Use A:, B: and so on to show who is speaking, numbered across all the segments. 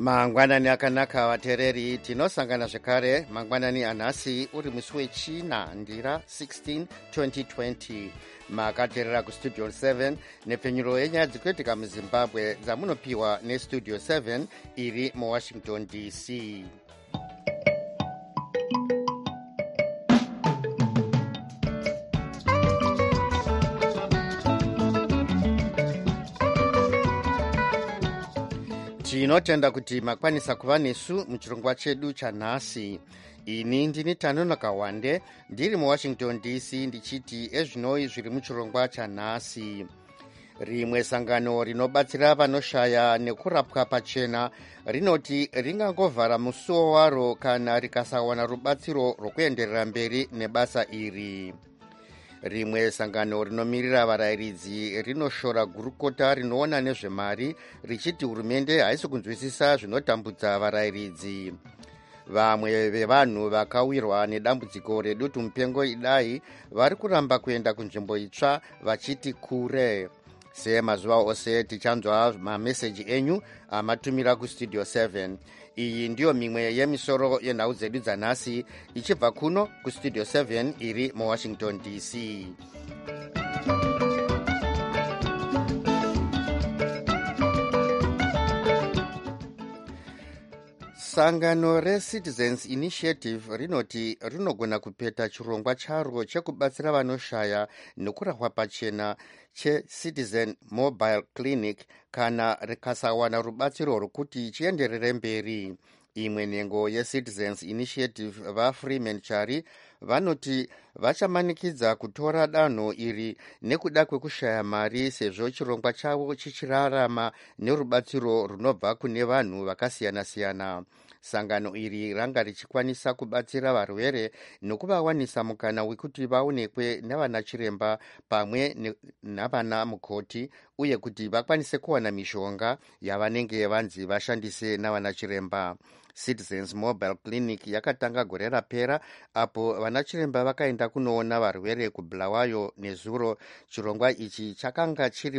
A: mangwanani akanaka vateereri, tinosangana zvekare mangwanani anhasi uri musi wechina ndira 16 2020. makateerera kustudio 7 nepfenyuro yenyaya dzikuitika muzimbabwe dzamunopiwa nestudio 7 iri muwashington dc. tinotenda kuti makwanisa kuva nesu muchirongwa chedu chanhasi. ini ndini Tanonoka Wande ndiri muwashington dc ndichiti ezvinoi zviri muchirongwa chanhasi. rimwe sangano rinobatsira vanoshaya nekurapwa pachena rinoti ringangovhara musuwo waro kana rikasawana rubatsiro rwokuenderera mberi nebasa iri. rimwe sangano rinomirira varayiridzi rinoshora gurukota rinoona nezvemari richiti hurumende haisi kunzwisisa zvinotambudza varayiridzi. vamwe vevanhu vakawirwa nedambudziko redutu mupengo idai vari kuramba kuenda kunzvimbo itsva vachiti kure. semazuva ose tichanzwa mameseji enyu amatumira kustudio 7. iyi ndiyo mimwe yemisoro yenhau dzedu dzanhasi ichibva kuno kustudio 7 iri muwashington dc. sangano reCitizens Initiative rinoti rinogona kupeta chirongwa charo chekubatsira vanoshaya nekurapwa pachena cheCitizen Mobile Clinic kana rikasawana rubatsiro rwokuti chienderere mberi. imwe nhengo yeCitizens Initiative vaFreeman Chari vanoti vachamanikidza kutora danho iri nekuda kwekushaya mari sezvo chirongwa chavo chichirarama nerubatsiro runobva kune vanhu vakasiyana-siyana. sangano iri ranga richikwanisa kubatsira varwere nokuvawanisa mukana wekuti vaonekwe navana chiremba pamwe navana mukoti uye kuti vakwanise kuwana mishonga yavanenge vanzi vashandise navana chiremba. Citizens Mobile Clinic yakatanga gore rapera apo vana chiremba vakaenda kunoona varwere kuBulawayo nezuro. chirongwa ichi chakanga chiri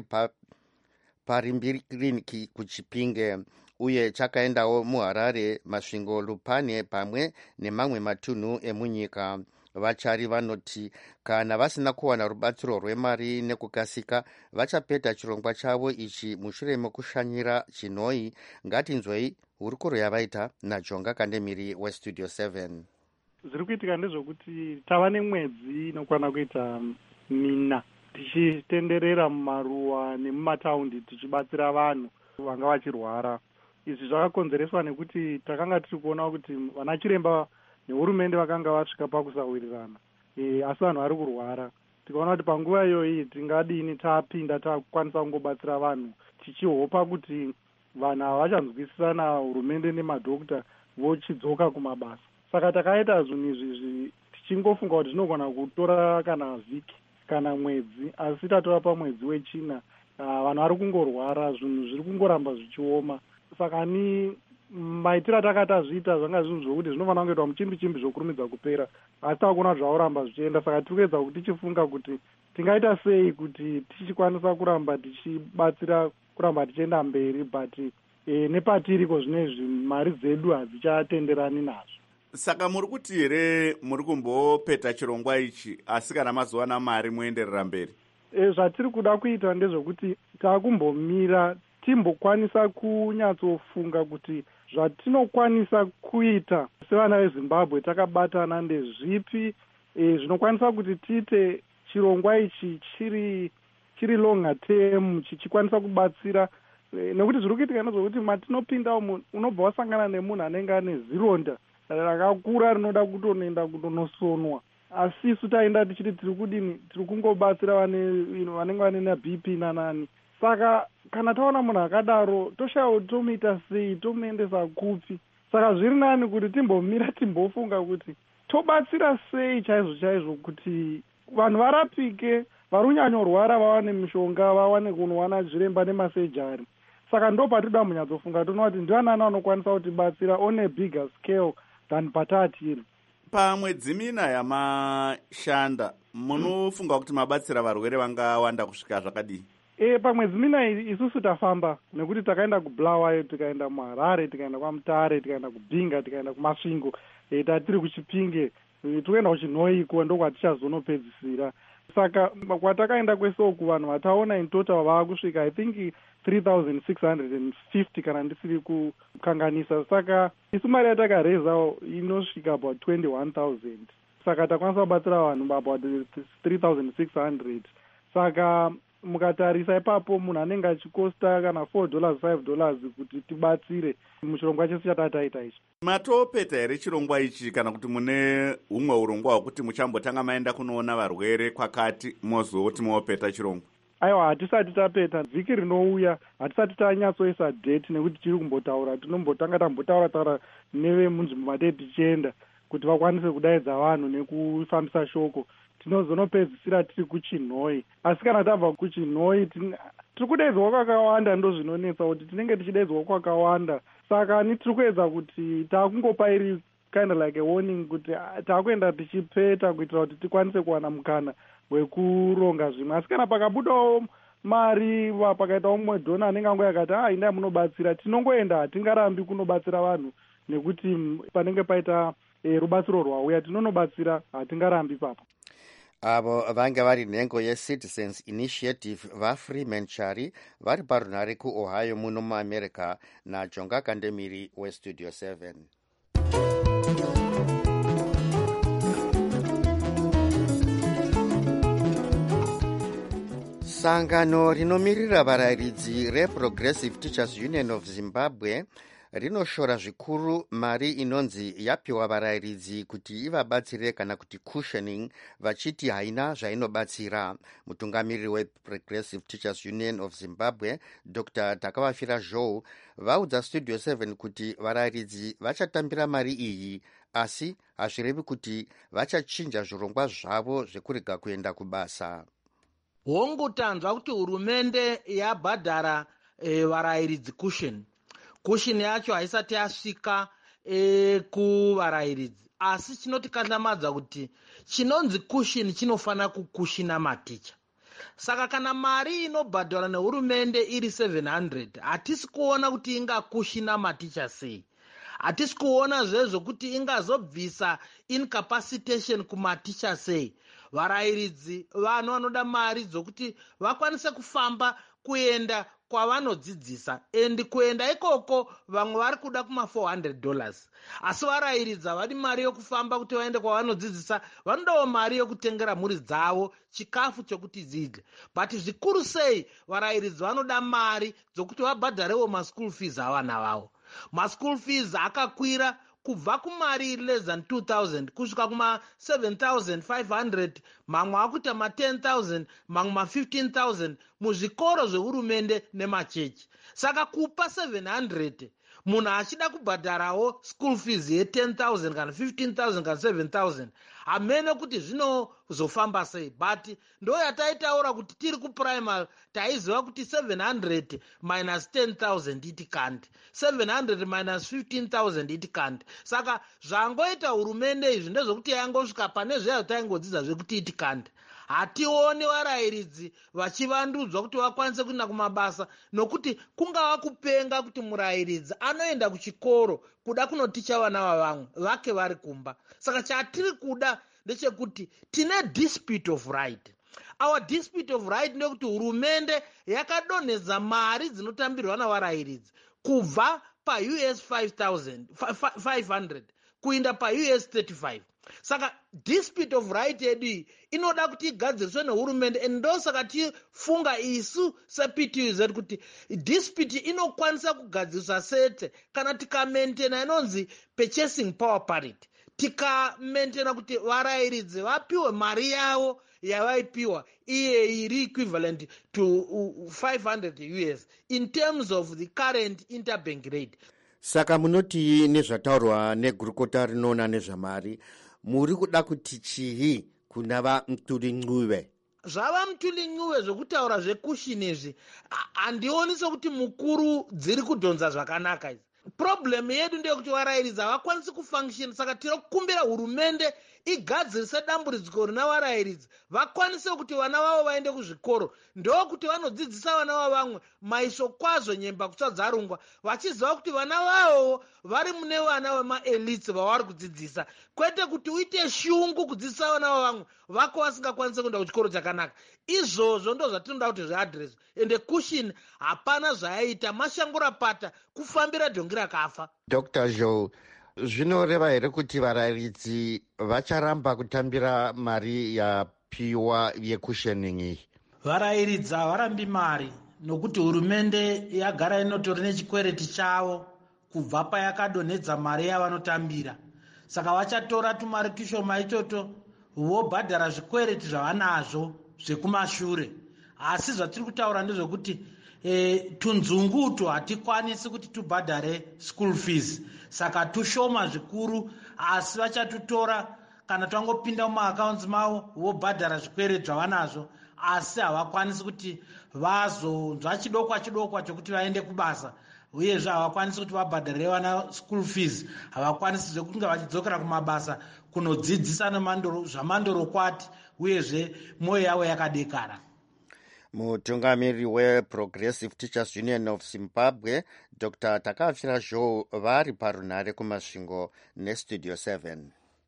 A: parimbiri kiriniki kuChipinge uye chakaendawo muHarare, Masvingo, Lupane pamwe nemamwe matunhu emunyika. vachari vanoti kana vasina kuwana rubatsiro rwemari nekukasika vachapeta chirongwa chavo ichi mushure mekushanyira chinoi. ngatinzwei hurukuro yavaita naJonga Kandemiri westudio 7.
B: zviri kuitika ndezvokuti tava nemwedzi inokwana kuita mina tichitenderera mumaruwa nemumataundi tichibatsira vanhu vanga vachirwara. izvi zvakakonzereswa nekuti takanga tiri kuona kuti vana chiremba nehurumende vakanga vasvika pakusawirirana, asi vanhu vari kurwara. tikaona kuti panguva iyoyi tingadini tapinda takwanisa kungobatsira vanhu tichihopa kuti vanhu havachanzwisisana hurumende nemadhokota vochidzoka kumabasa. saka takaita zvinhu izvi tichingofunga kuti zvinogona kutora kana vhiki kana mwedzi, asi tatora pamwedzi wechina vanhu vari kungorwara, zvinhu zviri kungoramba zvichioma. saka ni maitiro atakatazviita zvanga zvinhu zvokuti zvinofanira kungoitwa muchimbi-chimbi zvokurumidza kupera, asi takuona kuti zvauramba zvichienda. saka tiri kuedza kuti tichifunga kuti tingaita sei kuti tichikwanisa kuramba tichibatsira kuramba tichienda mberi, but nepatiriko zvinezvi mari dzedu hadzichatenderani nazvo.
C: saka muri kuti here muri kumbopeta chirongwa ichi asi kana mazowana mari moenderera mberi?
B: zvatiri kuda kuita ndezvokuti takumbomira timbokwanisa kunyatsofunga kuti zvatinokwanisa kuita sevana veZimbabwe takabatana ndezvipi zvinokwanisa kuti tiite chirongwa ichi chiri longer term chichikwanisa kubatsira. nekuti zviri kuitika ndezvokuti matinopinda umu unobva wasangana nemunhu anenge ane zironda rakakura rinoda kutonoenda kutonosonwa, asi isu taenda tichiti tiri kudini, tiri kungobatsira vanenge vane naBP nanani. saka kana taona munhu akadaro toshayiwa kuti tomuita sei, tomuendesa kupi. saka zviri nani kuti timbomira timbofunga kuti tobatsira sei chaizvo kuti vanhu varapike, vari kunyanyorwara vawane mishonga, vawane kunowana zviremba nemasejari. saka ndo patinoda munyatsofunga toona kuti ndivanani vanokwanisa kutibatsira on a bigger scale than patatiri.
C: pamwedzi mina yamashanda munofunga kuti mabatsira varwere vangawanda kusvika zvakadii?
B: pamwedzi mina isusu tafamba nekuti takaenda kubulawayo, tikaenda muharare, tikaenda kwamutare, tikaenda kubhinga, tikaenda kumasvingo, tatiri kuchipinge, toenda kuchinhoiko ndokwatichazonopedzisira. Saka kwatakaenda kwesoku vanhu vataona in total vava kusvika I think 3,650 kana ndisiri kukanganisa. Saka isu mari yatakareza inosvika about 21,000. Saka takwanisa kubatsira vanhu about 3,600. Saka mukatarisa ipapo munhu anenge achikosta kana $4 $5 kuti tibatsire muchirongwa chesu chatataita ichi.
C: Matopeta here chirongwa ichi kana kuti mune humwe urongwa hwekuti muchambotanga maenda kunoona varwere kwakati mozoti mopeta chirongwa?
B: Aiwa, hatisati tapeta. Vhiki rinouya hatisati tanyatsoisa date nekuti tiri kumbotaura, tinombotanga tambotaura nevemunzvimbo matei tichienda kuti vakwanise kudaidza vanhu nekufambisa shoko. Tinozonopedzisira tiri kuchinhoi, asi kana tabva kuchinhoi tiri kudaidzwa kwakawanda, ndo zvinonetsa kuti tinenge tichidaidzwa kwakawanda. Saka ni tiri kuedza kuti takungopa iri kind of like a warning kuti takuenda tichipeta kuitira kuti tikwanise kuwana mukana wekuronga zvimwe. Asi kana pakabudawo mari, pakaita umwe dhona anenge angoya akati indai munobatsira, tinongoenda, hatingarambi kunobatsira vanhu nekuti panenge paita rubatsiro rwauya tinonobatsira, hatingarambi papo.
A: Avo vanga vari nhengo yeCitizens Initiative vaFreeman Chari vari parunhare kuOhio muno muAmerica naJonga Kandemiri weStudio 7. Sangano rinomirira varayiridzi reProgressive Teachers Union of Zimbabwe rinoshora zvikuru mari inonzi yapiwa varayiridzi kuti ivabatsire kana kuti cushioning, vachiti haina zvainobatsira. Mutungamiriri weProgressive Teachers Union of Zimbabwe Dr. Takavafira Joe vaudza Studio 7 kuti varayiridzi vachatambira mari iyi, asi hazvirevi kuti vachachinja zvirongwa zvavo zvekurega kuenda kubasa.
D: Hongu tanzwa kuti hurumende yabhadhara varayiridzi kushini yacho haisati yasvika kuvarayiridzi, asi chinotikandlamadza kuti chinonzi kushini chinofana kukushina maticha. Saka kana mari inobhadhara nehurumende iri 700, hatisi kuona kuti ingakushina maticha sei. Hatisi kuona zvezvo kuti ingazobvisa incapacitation kumaticha sei. Varayiridzi vanhu vanoda mari dzokuti vakwanise kufamba kuenda kwavanodzidzisa, endi kuenda ikoko vamwe vari kuda kuma$400. Asi varayiridzi havadi mari yokufamba kuti vaende kwavanodzidzisa, vanodawo mari yokutengera mhuri dzavo chikafu chokuti dzidye. But zvikuru sei varayiridzi vanoda mari dzokuti vabhadharewo maschool fees avana vavo. Maschool fees akakwira kubva kumari less than 2,000 kusvika kuma 7,500, mamwe akuita ma 10,000, mamwe ma 15,000 muzvikoro zvehurumende nemachechi. Saka kupa 700 munhu achida kubhadharawo school fees ye 10,000 kana 15,000 kana 7,000 hamene kuti zvinozofamba sei. But ndo yataitaura kuti tiri kuprimary taiziva kuti 700 minus 10,000 iti kandi, 700 minus 15,000 iti kandi. Saka zvangoita hurumende izvi ndezvokuti yangosvika pane zveya taingodzidza zvekuti iti kandi. Hationi varayiridzi vachivandudzwa kuti vakwanise kuenda kumabasa, nokuti kungava kupenga kuti murayiridzi anoenda kuchikoro kuda kunoticha vana vavamwe vake vari kumba. Saka chatiri kuda ndechekuti tine dispute of right. Our dispute of right ndekuti hurumende yakadonhedza mari dzinotambirwa navarayiridzi kubva paUS 500 kuinda paUS 35. Saka dispute of right yedu iyi inoda kuti igadziriswe nehurumende, ndo saka tifunga isu sePTUZ kuti dispute inokwanisa kugadziriswa sete kana tikamaintaina inonzi purchasing power parity, tikamaintaina kuti varayiridzi vapiwe mari yavo yavaipiwa iye iri equivalent to 500 US in terms of the current interbank rate.
A: Saka munoti nezvataurwa negurukota rinoona nezvamari, muri kuda kuti chii kuna vaMtuli-Ncube?
D: Zvava Mtuli-Ncube zvokutaura zvekushini izvi handioni sokuti mukuru dziri kudhonza zvakanaka idzi. Problem yedu ndeyekuti varayiridzi havakwanisi kufunction. Saka tinokumbira hurumende igadzirise dambudziko rina varayiridzi vakwanise kuti vana vavo vaende kuzvikoro. Ndokuti vanodzidzisa vana vavamwe maiso kwazvo nyemba kutsadzarungwa, vachiziva kuti vana vavo vari mune vana vemaelitsi vavari kudzidzisa, kwete kuti uite shungu kudzidzisa vana vavamwe vako vasingakwanise kuenda kuchikoro chakanaka. Izvozvo ndo zvatinoda kuti zviadhireswe. Ende Kushin hapana zvaaita, mashangura pata kufambira dhongi rakafa.
A: Dr. Joe, zvinoreva here kuti varayiridzi vacharamba kutambira mari yapiwa yekushening iyi?
E: Varayiridzi havarambi mari, nokuti hurumende yagara inotori nechikwereti chavo kubva payakadonhedza mari yavanotambira. Saka vachatora tumari tushoma ichoto vobhadhara zvikwereti zvavanazvo zvekumashure. Asi zvatiri kutaura ndezvekuti tunzungutu hatikwanisi kuti tubhadhare school fees, saka tushoma zvikuru, asi vachatutora kana twangopinda mumaakaunts mavo vobhadhara zvikwereti zvavanazvo, asi havakwanisi kuti vazonzwa chidokwa chokuti vaende kubasa, uyezve havakwanisi kuti vabhadharire vana school fees, havakwanisi zvekunge vachidzokera kumabasa kunodzidzisa zvamandorokwati, uyezve mwoyo yavo yakadekara.
A: Mutungamiriri weProgressive Teachers Union of Zimbabwe, Dr. Takafira Joe, vari parunhare kumasvingo neStudio 7.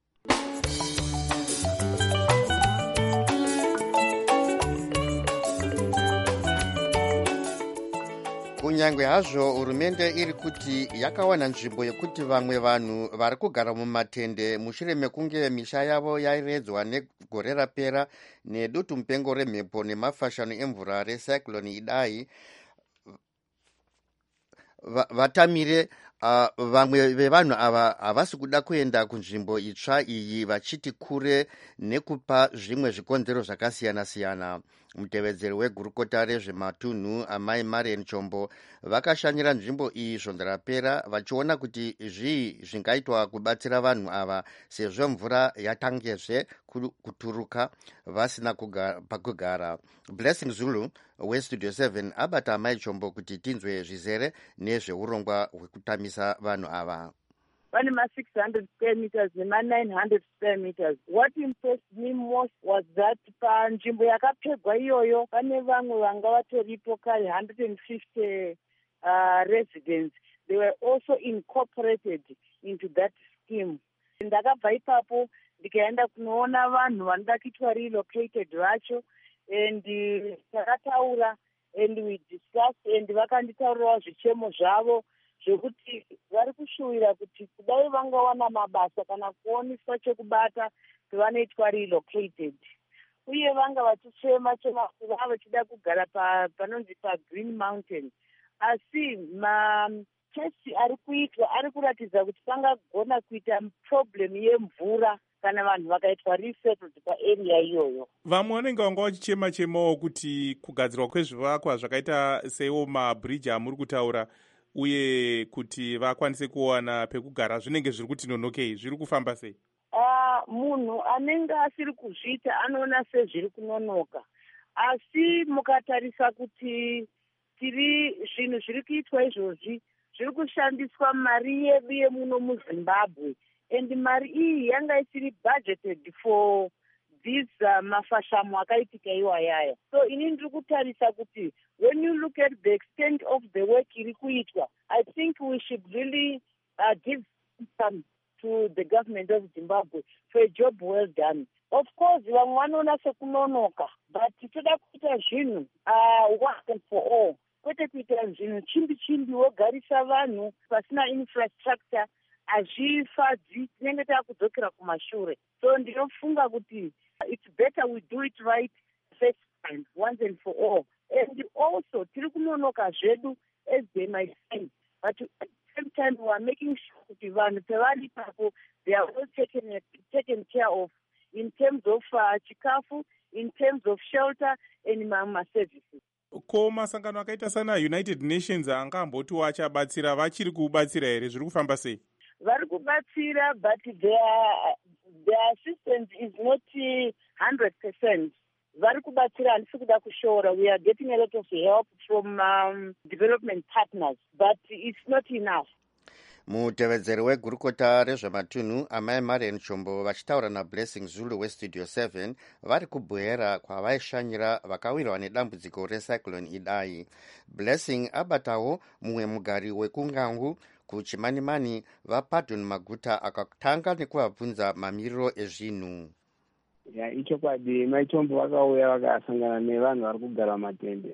A: Kunyange hazvo hurumende iri kuti yakawana nzvimbo yekuti vamwe vanhu vari kugara mumatende mushure mekunge misha yavo yairedzwa negore rapera nedutu mupengo remhepo nemafashano emvura recyclone Idai, vatamire vamwe vevanhu ava havasi kuda kuenda kunzvimbo itsva iyi, vachiti kure nekupa zvimwe zvikonzero zvakasiyana-siyana. Mutevedzeri wegurukota rezvematunhu amai Marian Chombo vakashanyira nzvimbo iyi svondo rapera, vachiona kuti zvii zvingaitwa kubatsira vanhu ava sezvo mvura yatangezve kuturuka vasina pakugara. Blessing Zulu weStudio 7 abata amai Chombo kuti tinzwe zvizere nezveurongwa hwekutamisa vanhu ava.
F: Vane ma600 square meters nema900 square meters. What impressed me most was that panzvimbo yakapfegwa iyoyo pane vamwe vanga vatoripo kare 150 residents. They were also incorporated into that scheme. Ndakabva ipapo ndikaenda kunoona vanhu vanoda kuitwa relocated vacho, and takataura and we discussed, and vakanditaurirawo zvichemo zvavo zvekuti vari kushuwira kuti kudai vangawana mabasa kana kuoniswa chekubata pavanoitwa relocated, uye vanga vachichema kuti vava vachida kugara panonzi paGreen Mountain. Asi matesti ari kuitwa ari kuratidza kuti pangagona kuita problem yemvura kana vanhu vakaitwa resettled paarea iyoyo.
G: Vamwe vanenge vanga vachichema-chemawo kuti kugadzirwa kwezvivakwa zvakaita seiwo mabhiriji amuri kutaura, uye kuti vakwanise kuwana pekugara, zvinenge zviri kuti nonokei, zviri kufamba sei?
F: Munhu anenge asiri kuzviita anoona sezviri kunonoka, asi mukatarisa kuti zvinhu zviri kuitwa izvozvi zviri kushandiswa mari yedu yemuno muZimbabwe, and mari iyi yanga isiri budgeted for this mafashamo akaitika iwayaya. So ini ndiri kutarisa kuti when you look at the extent of the work iri kuitwa, I think we should really give some to the government of Zimbabwe for a job well done. Of course, vamwe vanoona sekunonoka, but toda kuita zvinhu once and for all. Kwete kuita zvinhu chimbi-chimbi wogarisa vanhu pasina infrastructure, hazvifadzi, tinenge takudzokera kumashure. So ndinofunga kuti it's better we do it right first time, once and for all. And also, tiri kunonoka zvedu as they might say, but at the same time we are making sure kuti vanhu pevari papo they are well taken care of in terms of chikafu, in terms of shelter and mama services.
G: Ko masangano akaita sana United Nations angambotiwo achabatsira, vachiri kubatsira here, zviri kufamba sei?
F: Vari kubatsira, but their assistance is not 100%. Vari kubatsira, handisi kuda kushora. We are getting a lot of help from development partners, but it's not enough.
A: mutevedzeri wegurukota rezvematunhu amai marian chombo vachitaura nablessing zulu westudio 7 vari kubwera kwavaishanyira vakawirwa nedambudziko recyclone idai. Blessing abatawo mumwe mugari wekungangu kuchimanimani vaPardon Maguta akatanga nekuvabvunza mamiriro ezvinhu.
H: Ichokwadi maichombo vakauya vakasangana nevanhu vari kugara matende.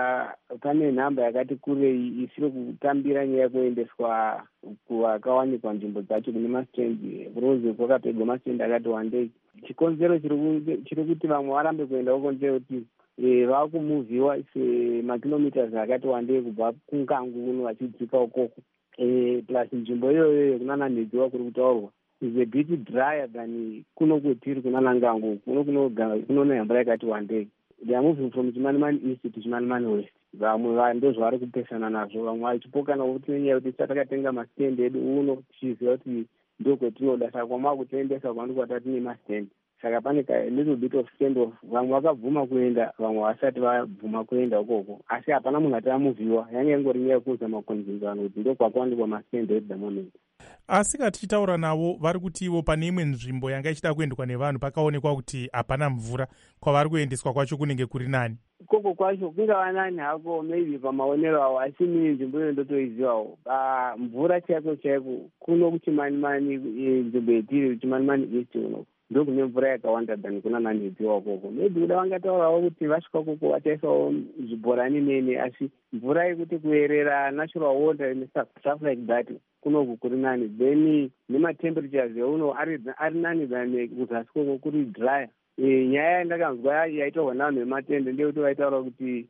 H: Pane nhamba yakati kurei isiri kutambira nyaya yekuendeswa kuvakawanikwa nzvimbo dzacho kune masitendi kurozi kwakapegwa masitendi akati wandei. Chikonzero chiri kuti vamwe varambe kuenda uko ndechekuti vakumuvhiwa semakilomitas akati wandei kubva kungangu kuno vachidzika ukoko. Plus nzvimbo iyoyo kunana nhedziwa kuri kutaurwa is a bit drier than kuno kwetiri kunana ngangu kunoona mvura yakati wandei. They are moving from Chimanimani East to Chimanimani West. Vamwe ndozvavari kupesana nazvo, vamwe vachipokana kuti nenyaya yekuti takatenga masitendi edu uno tichiziva kuti ndokwetinoda, saka kwamava kutiendesa kwandi kwatatine masitendi. Saka pane little bit of standoff. Vamwe vakabvuma kuenda, vamwe vasati vabvuma kuenda ukoko, asi hapana munhu ati amuvhiwa. Yange ingori nyaya yekuudza makonzenzano kuti ndokwakuwanikwa masitendi at the moment.
G: Asi tichitaura navo vari kuti ivo pane imwe nzvimbo yanga ichida kuendwa nevanhu pakaonekwa kuti hapana mvura, kwavari kuendeswa kwacho kunenge kuri nani?
H: Koko kwacho kungava nani hako, maybe pamaonero avo, asi mini nzvimbo iyo ndotoizivawo. Mvura chaiko chaiko kuno kuchimanimani, nzvimbo yetiri Chimanimani East uno ndokune mvura yakawanda than kuna nanhedziwa koko. Maybe kuda vangataurawo kuti vasvika koko vataisawo zvibhorani nene, asi mvura yekuti kuerera natural water and stuff like that kunoku kuri nani. Then nematemperatures euno ari nani than kuzasi koko kuri dryer. Nyaya yandakanzwa yaitaurwa navanhu vematende ndeyekuti vaitaura kuti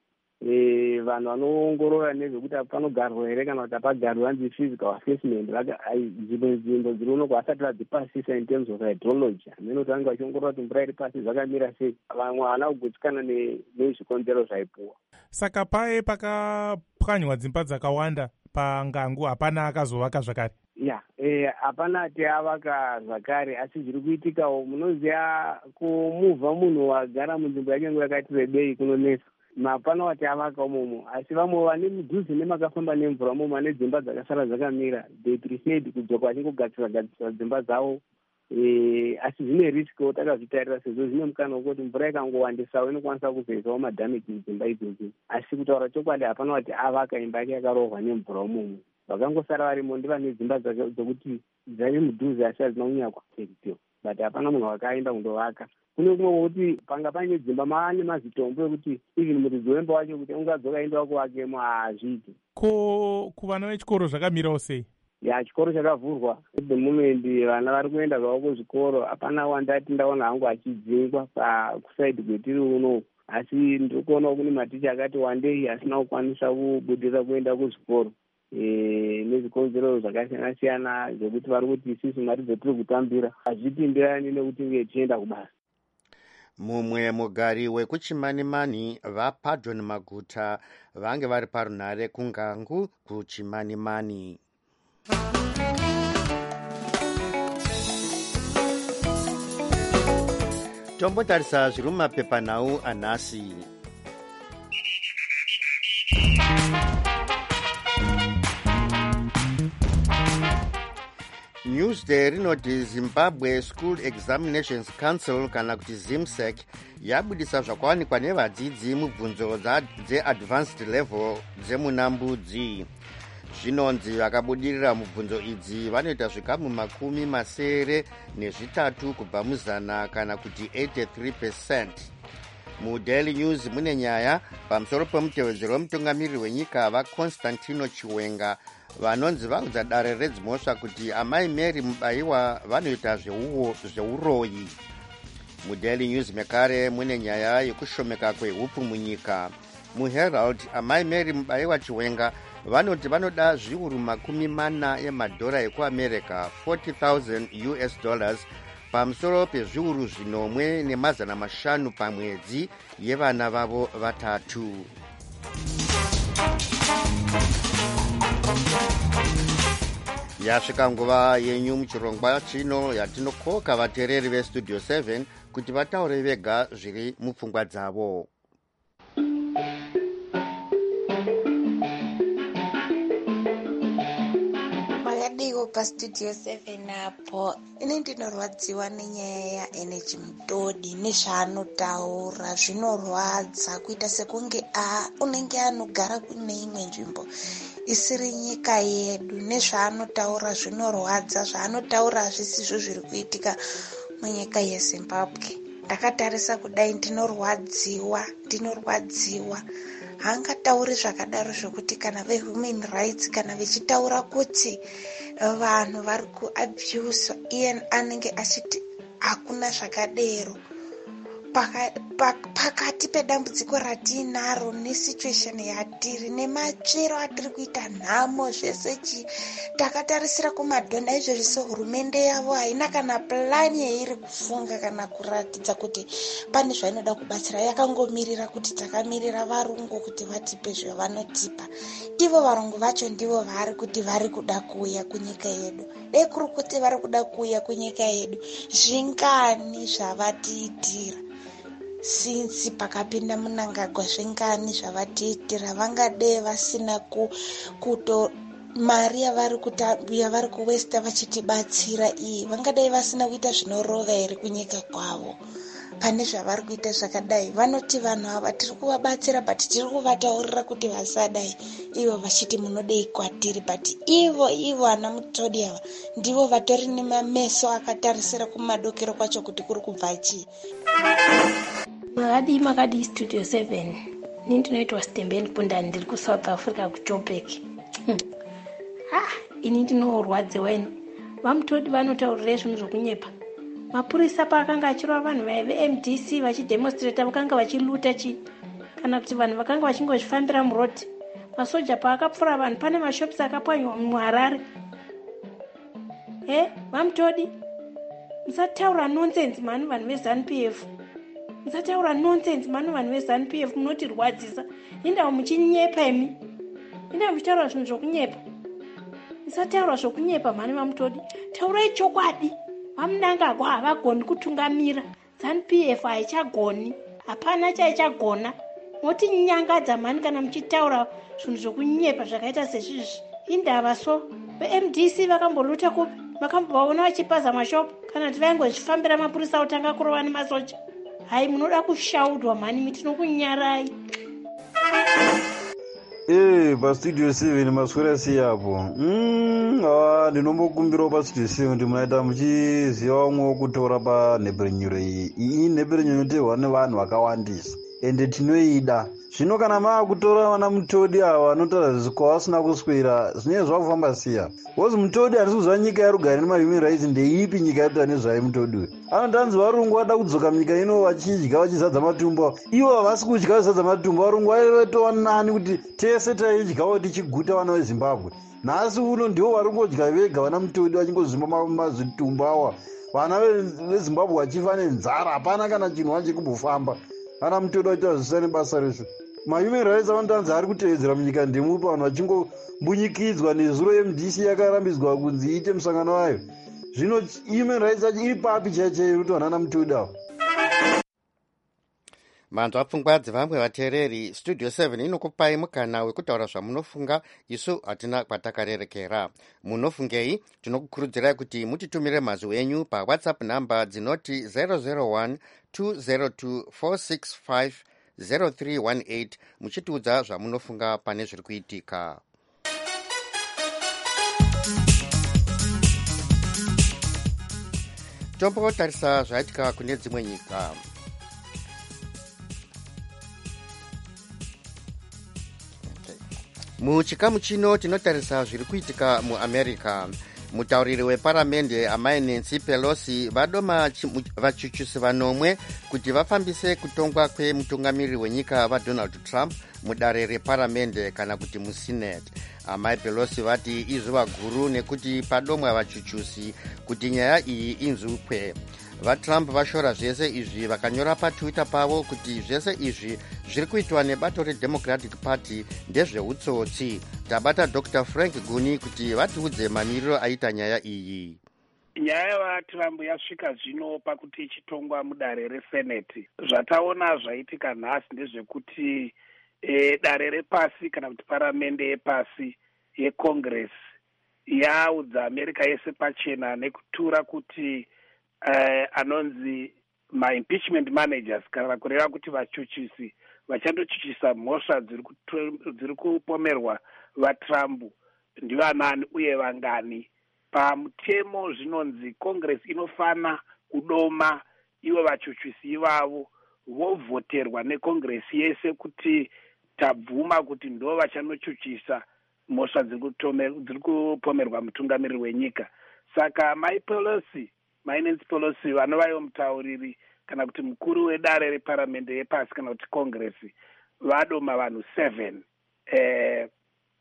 H: vanhu vanoongorora nezvekuti panogarwa here kana kuti hapagarwi vanzi physical assessment, nzvimbo dziri unoko vasati vadzipasisa in terms of hydrology. Hamene kuti vange vachiongorora kuti mvura iri pasi zvakamira sei. Vamwe havana kugutsikana nezvikonzero zvaipuwa.
G: Saka paye pakapwanywa dzimba dzakawanda pangangu hapana akazovaka zvakare?
H: Hapana ati avaka zvakare, asi zviri kuitikawo. Munoziva kumuvha munhu wagara munzvimbo yake nguva yakati rebei kunonesa. Hapana wati avaka umomo, asi vamwe vane mudhuze nemakafamba nemvura umomo vane dzimba dzakasara dzakamira, they preferred kudzoka vachingogadzira dzimba dzavo. Asi zvine riskiwo takazvitarira sezvo zvine mukana wekuti mvura ikangowandisawo inokwanisa kuzoisawo madhameji mudzimba idzodzo. Asi kutaura chokwadi hapana wati avaka imba yake yakarohwa nemvura umomo. Vakangosara varimo ndivane dzimba dzokuti dzari mudhuze asi hadzina kunyanya kuprotectiwa, but hapana munhu wakaenda kundovaka. Kune kumwe kuti panga paine dzimba maane mazitombo ekuti even muridzi wemba wacho kuti ungadzoka enda wako wakemo hazviiti.
G: Ko kuvana vechikoro zvakamirawo sei?
H: Chikoro chakavhurwa at the moment, vana vari kuenda zvavo kuzvikoro. Hapana wandati ndaona hangu achidzingwa kusaidi kwetiri uno, asi ndikuona kune maticha akati wandei asina kukwanisa kubudira kuenda kuzvikoro nezvikonzero zvakasiyana siyana zvekuti vari kuti isusu mari dzetiri kutambira hazvipindirani nekuti nge tichienda kubasa.
A: Mumwe mugari wekuchimanimani vaPardon Maguta vange vari parunhare kungangu kuchimanimani. Tombotarisa zviri mumapepanhau anhasi. Newsday rinoti Zimbabwe School Examinations Council kana kuti ZIMSEC yabudisa zvakawanikwa nevadzidzi mubvunzo dzeadvanced level dzemunambudzi. Zvinonzi vakabudirira mubvunzo idzi vanoita zvikamu 93 kubva muzana kana kuti 83%. MuDaily News mune nyaya pamusoro pemutevedzeri wemutungamiriri wenyika vaConstantino Chiwenga vanonzi vaudza dare redzimhosva kuti amai Mary Mubaiwa vanoita zveuroyi. MuDaily News mekare mune nyaya yekushomeka kwehupu munyika. MuHerald amai Mary Mubaiwa Chiwenga vanoti vanoda zviuru 40 emadhora ekuAmerica, $40,000 pamusoro pezviuru 1,500 pamwedzi yevana vavo vatatu. Yasvika nguva yenyu muchirongwa chino yatinokoka vateereri veStudio 7 kuti vataure vega zviri mupfungwa dzavo.
I: ivo pastudio 7 apo. Ini ndinorwadziwa nenyaya yaenergy Mutodi nezvaanotaura zvinorwadza kuita sekunge unenge anogara kune imwe nzvimbo isiri nyika yedu. Nezvaanotaura zvinorwadza, zvaanotaura hazvisizvo zviri kuitika munyika yeZimbabwe. Ndakatarisa kudai ndinorwadziwa. Haangatauri zvakadaro zvokuti kana vehuman rights kana vechitaura kuti vanhu vari kuabhuswa, iye anenge achiti hakuna zvakadero. Pakati pedambudziko ratinaro nesituation yatiri nemachero atiri kuita nhamo zvese takatarisira kumadhonha izvozvi sehurumende yavo haina kana plani yairi kufunga kana kuratidza kuti pane zvainoda kubatsira. Yakangomirira kuti takamirira varungu kuti vatipe zvavanotipa. Ivo varungu vacho ndivo vari kuti vari kuda kuuya kunyika yedu. Dei kuri kuti vari kuda kuuya kunyika yedu, zvingani zvavatiitira since pakapinda Mnangagwa? Zvingani zvavatiitira? Vangadei vasina kuto mari yavari kuwesta vachitibatsira iyi, vangadei vasina kuita zvinorova here kunyika kwavo? Pane zvavari kuita zvakadai. Vanoti vanhu ava tiri kuvabatsira but tiri kuvataurira kuti vasadai, ivo vachiti munodei kwatiri. But ivo ana Mutodi ava ndivo vatori nemameso akatarisira kumadokero kwacho kuti kuri kubva chii.
J: Makadi studio 7. Ini ndinoitwa Stembeni Pundani, ndiri kuSouth Africa kuJoburg. Ini ndinorwadziwa ini. VaMutodi vanotaurira zvinhu zvokunyepa. Mapurisa paakanga achirova vanhu veMDC vachidemonstrata vakanga vachiluta kana kuti vanhu vakanga vachingozvifambira murodhi. Masoja paakapfura vanhu, pane mashops akapwanywa muHarare. VaMutodi musataura nonsense mani vanhu veZANU-PF. Musataura nonsense mani vanhu veZANU-PF, munotirwadzisa. Indawo muchinyepa imi. Indawo muchitaura zvinhu zvokunyepa. Musataura zvokunyepa mani vaMutodi. Taurai chokwadi. VaMnangagwa havagoni kutungamira. ZANU-PF haichagoni. Hapana chaichagona. Motinyangadza mani kana muchitaura zvinhu zvokunyepa zvakaita sezvizvi. Indava so. VeMDC vakamboluta kupi? Vakambovaona vachipaza mashopu kana kuti vaingozvifambira mapurisa otanga kurova nemasoja? Hai, munoda kushaudwa mani, mitinokunyarai.
K: Pastudio 7 maswera siyapo. Ndinombokumbirawo pastudio 7 kuti munoita muchiziva umwe wokutora panhebherenyuro iyi. Iyi nhebherenyuro inoteerwa nevanhu vakawandisa ende tinoida. Zvino kana maakutora vana Mutodi ava vanotaura kwavasina kuswera, zvinenge zvakufamba siya. Wozi Mutodi handisi kuziva nyika yarugare nemahuman rights ndeipi nyika yatoda nezvaye Mutodi uyu. Anotanzi varungu vada kudzoka munyika ino vachidya vachizadza matumbu. Ivo havasi kudya vachizadza matumbu. Varungu vaitova nani kuti tese taidyawo tichiguta vana veZimbabwe. Nhasi uno ndivo vari kungodya vega vana Mutodi vachingozvimba mazvitumbu awa. Vana veZimbabwe vachifa nenzara, hapana kana chinhu vache kumbofamba. Vana Mutodi vachiita zvisina nebasa resu. Mahuman rights anotanzi ari kutevedzera munyika ndemupi vanhu vachingobunyikidzwa nezuro yeMDC yakarambidzwa kunzi iite musangano wayo. Zvino human rights yacho iri papi chaichaiyo kuti vanana Mutodi ava?
A: Manzwa pfungwa dzevamwe vateereri. Studio 7 inokupai mukana wekutaura zvamunofunga. Isu hatina kwatakarerekera. Munofungei? Tinokukurudzirai kuti mutitumire mazwi enyu paWhatsApp namba dzinoti 001 202 465 0318 muchitiudza zvamunofunga pane zviri kuitika. Tombotarisa zvaitika kune dzimwe nyika. Muchikamu chino tinotarisa zviri kuitika muAmerica. Mutauriri weparamende amai Nancy Pelosi vadoma vachuchusi vanomwe kuti vafambise kutongwa kwemutungamiriri wenyika vaDonald Trump mudare reparamende kana kuti muSenate. Amai Pelosi vati izuva guru nekuti padomwa vachuchusi kuti nyaya iyi inzukwe. VaTrump vashora zvese izvi vakanyora paTwitter pavo kuti zvese izvi zviri kuitwa nebato reDemocratic Party ndezveutsotsi. Tabata Dr. Frank Guni kuti vatiudze mamiriro aita nyaya iyi.
L: Nyaya yaTrump yasvika zvino pakuti ichitongwa mudare reSenate. Zvataona zvaitika nhasi ndezvekuti dare repasi kana kuti paramende yepasi yeCongress yaudza america yese pachena nekutura kuti anonzi maimpeachment managers kana kureva kuti vachuchisi vachandochuchisa mhosva dziri kupomerwa vatrump ndivanani uye vangani. Pamutemo zvinonzi congress inofana kudoma ivo vachuchisi ivavo vovhoterwa necongress yese kuti tabvuma kuti ndo vachanochuchisa mhosva dziri kupomerwa mutungamiriri wenyika. Saka Nancy Pelosi vanovayo mutauriri kana kuti mukuru wedare reparamende yepasi kana kuti congress vadoma vanhu 7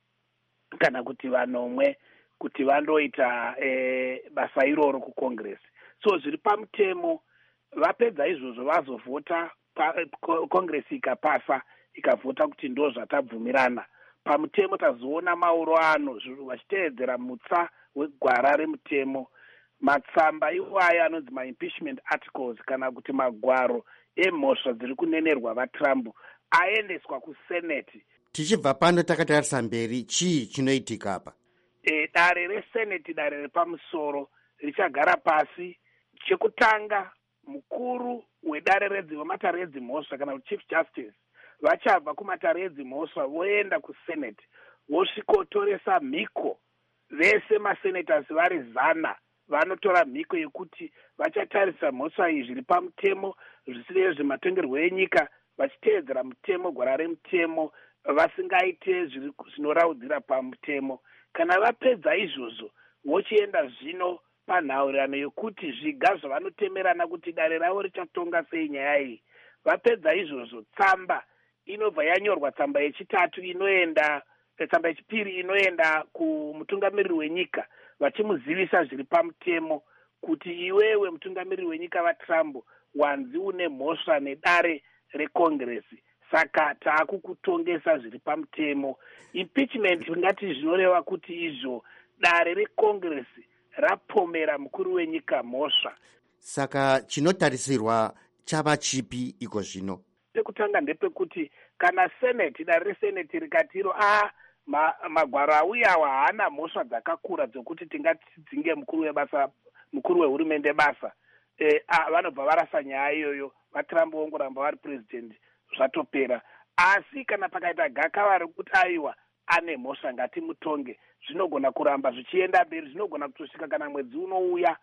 L: kana kuti vanomwe kuti vandoita basa iroro kucongress. So zviri pamutemo vapedza izvozvo vazovhota congress ikapasa ikavhota kuti ndo zvatabvumirana. Pamutemo tazoona mauro ano vachiteedzera mutsa wegwara remutemo. Matsamba iwaya anonzi maimpeachment articles kana kuti magwaro emhosva dziri kunenerwa vatrump aendeswa kuseneti.
A: Tichibva pano takatarisa mberi, chii chinoitika apa?
L: Dare reseneti, dare repamusoro richagara pasi. Chekutanga mukuru wedare redzivamatare edzimhosva kana kuti chief justice vachabva kumatare edzimhosva voenda kuseneti vosvikotoresa mhiko. Vese masenators vari 100 vanotora mhiko yekuti vachatarisa mhosva iyi zviri pamutemo zvisiri zvematongerwo enyika vachiteedzera mutemo, gwara remutemo, vasingaite zvinoraudzira pamutemo. Kana vapedza izvozvo vochienda zvino panhaurirano yekuti zviga zvavanotemerana kuti dare ravo richatonga sei nyaya iyi. Vapedza izvozvo tsamba inobva yanyorwa, tsamba yechitatu inoenda, tsamba yechipiri inoenda kumutungamiriri wenyika vachimuzivisa zviri pamutemo kuti iwewe mutungamiriri wenyika vatrump wanzi une mhosva nedare recongress, saka taakukutongesa zviri pamutemo. Impeachment ngati zvinoreva kuti izvo dare recongress rapomera mukuru wenyika mhosva.
A: Saka chinotarisirwa chava chipi iko zvino?
L: Pekutanga ndepekuti kana seneti, dare reseneti rikatiro magwaro auyawa haana mhosva dzakakura dzokuti tingatidzinge mukuru wehurumende basa, vanobva varasa nyaya iyoyo, vatrump vongoramba vari president zvatopera. Asi kana pakaita gakava rekuti aiwa ane mhosva ngatimutonge, zvinogona kuramba zvichienda mberi, zvinogona kutosvika kana mwedzi unouya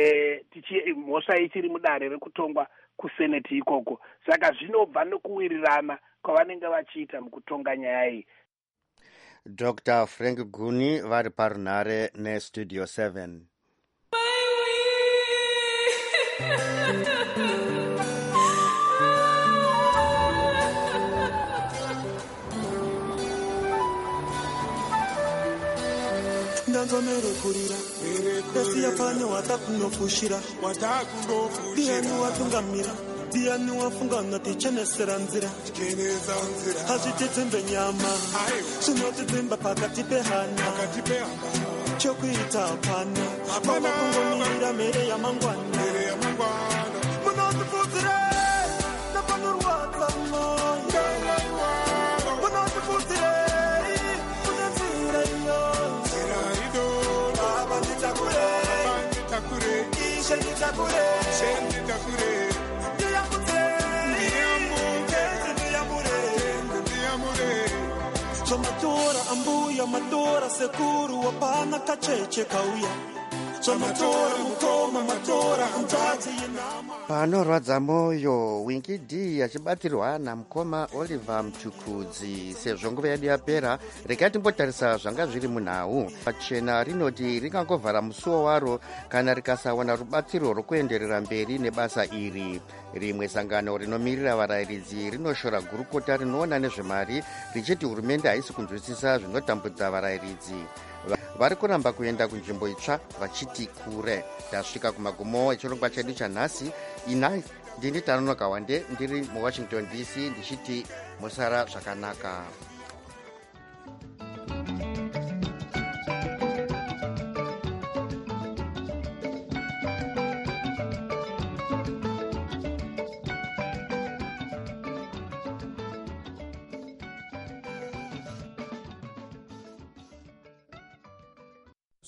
L: mhosva ichiri mudare rekutongwa kuseneti ikoko. Saka zvinobva nokuwirirana kwavanenge vachiita mukutonga nyaya iyi.
A: Dr. Frank Guni vari parunhare nestudio 7.
M: ndanzomerekurira tasiya pano watakunofushira ndiani watungamira ndiani wafungana tichenesera nzira hazvitidzimbe nyama zvinotidzimba pakati pehana chokuita pano mava kungomirira mhere yamangwana munotipfudzire napanorwadza moyo munotipfudzire kunenzira iyo Somatora ambuya matora sekuru wapana kacheche kauya Somatora mukoma matora mtadzi yenama.
A: Panorwadza moyo, Winky D achibatirwa namukoma Oliver Mtukudzi. Sezvo nguva yedu yapera, regai timbotarisa zvanga zviri munhau. Pachena rinoti ringangovhara musuwo waro kana rikasawana rubatsiro rwokuenderera mberi nebasa iri. Rimwe sangano rinomirira varayiridzi rinoshora gurukota rinoona nezvemari richiti hurumende haisi kunzwisisa zvinotambudza varayiridzi. Vari kuramba kuenda kunzvimbo itsva vachiti kure. Tasvika kumagumo echirongwa chedu chanhasi. Ndini Tanonoka Wande ndiri muWashington DC ndichiti musara zvakanaka.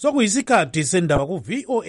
N: sokuyisikhathi sendaba ku-VOA